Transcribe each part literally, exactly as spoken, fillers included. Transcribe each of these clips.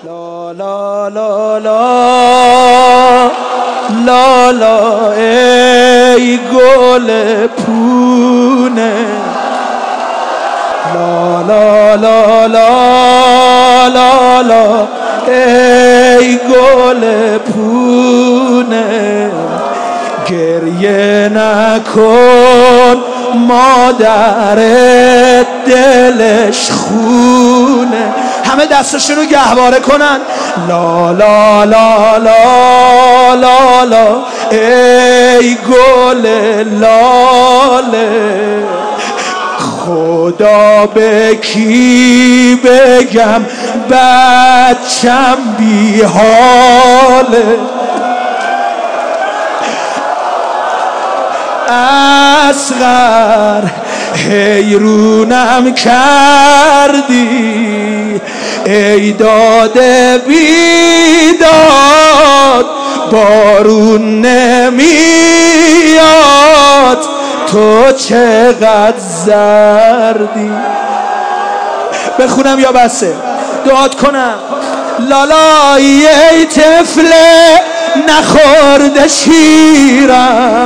لا لا لا لا لا لا ای گل پونه، لا لا لا لا لا لا ای گل پونه، گریه نکن مادر دلش خونه. همه دستشون رو گهواره کنن. لا لا لا لا لا لا ای گل لاله، خدا به کی بگم بچم بی حاله، اصغر حیرونم کردی ای داده بیداد، بارون نمیاد تو چقدر زردی. بخونم یا بسه؟ دعات کنم. لالایی ای طفل نخورده شیرم،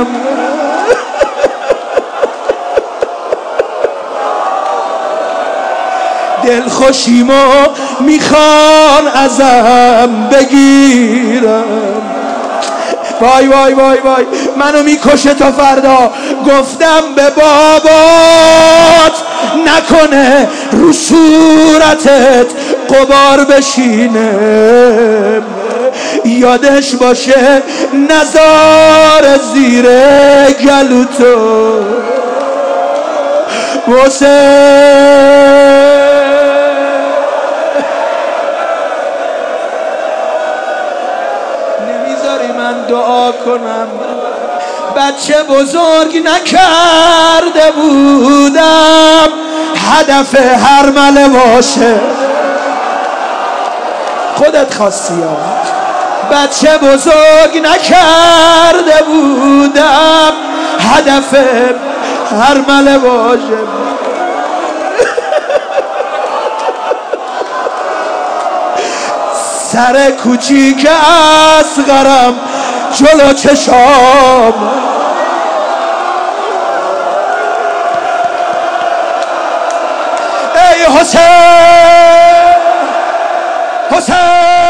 دل خوشیمو میخوان ازم بگیرم. وای وای وای وای منو میکشه تا فردا. گفتم به بابات نکنه رو صورتت غبار بشینه، یادش باشه نزار زیر گلوتو واسه دعا کنم. بچه بزرگ نکرده بودم هدف هرمله باشه، خودت خواستی ها. بچه بزرگ نکرده بودم هدف هرمله باشه. سر کوچیک اصغرم جلو چشام، ای حسین حسین